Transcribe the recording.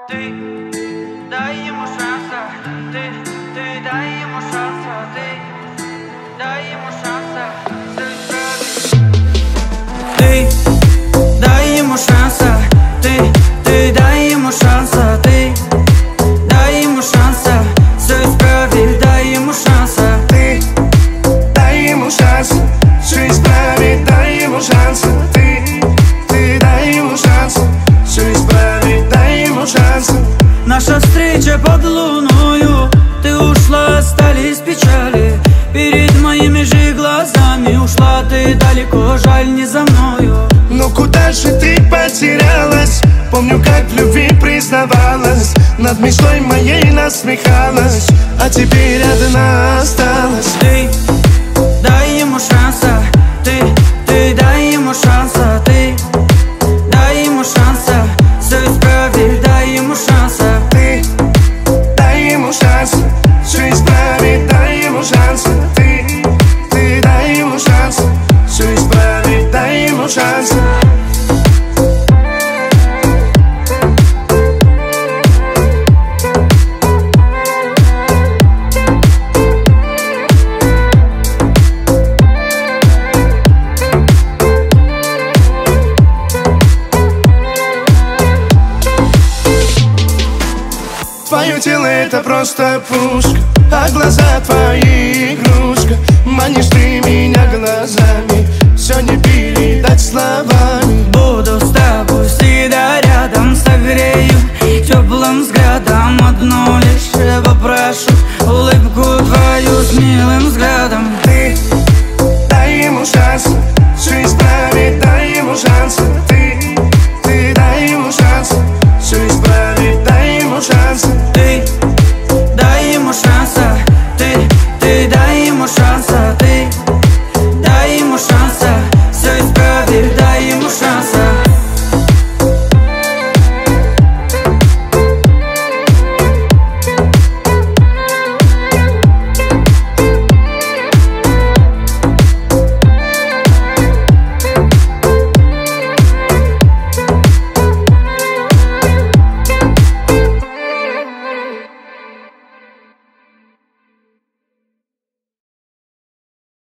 Ты дай ему шанса, ты дай ему шанса, ты дай ему шанса, все исправить. Ты дай ему шанса, ты дай ему шанса, ты дай ему шанса, все исправить, дай ему шанса. Ты дай ему шанс, все исправить, дай ему шанс. Ты дай ему шанс, все исправить, дай ему шанс. Наша встреча под луною, ты ушла, остались печали. Перед моими же глазами ушла ты далеко, жаль, не за мною. Но куда же ты потерялась? Помню, как в любви признавалась, над мечтой моей насмехалась, а теперь одна осталась. Ты дай ему шанса, ты дай ему шанса, ты дай ему шанса, все исправить, дай ему шанса. Ты дай ему шанс, все исправить, дай ему шанс. Ты дай ему шанс, все исправить, дай ему шанс. Твое тело это просто пушка, а глаза твои игрушка. Манишь ты меня глазами, все не передать словами.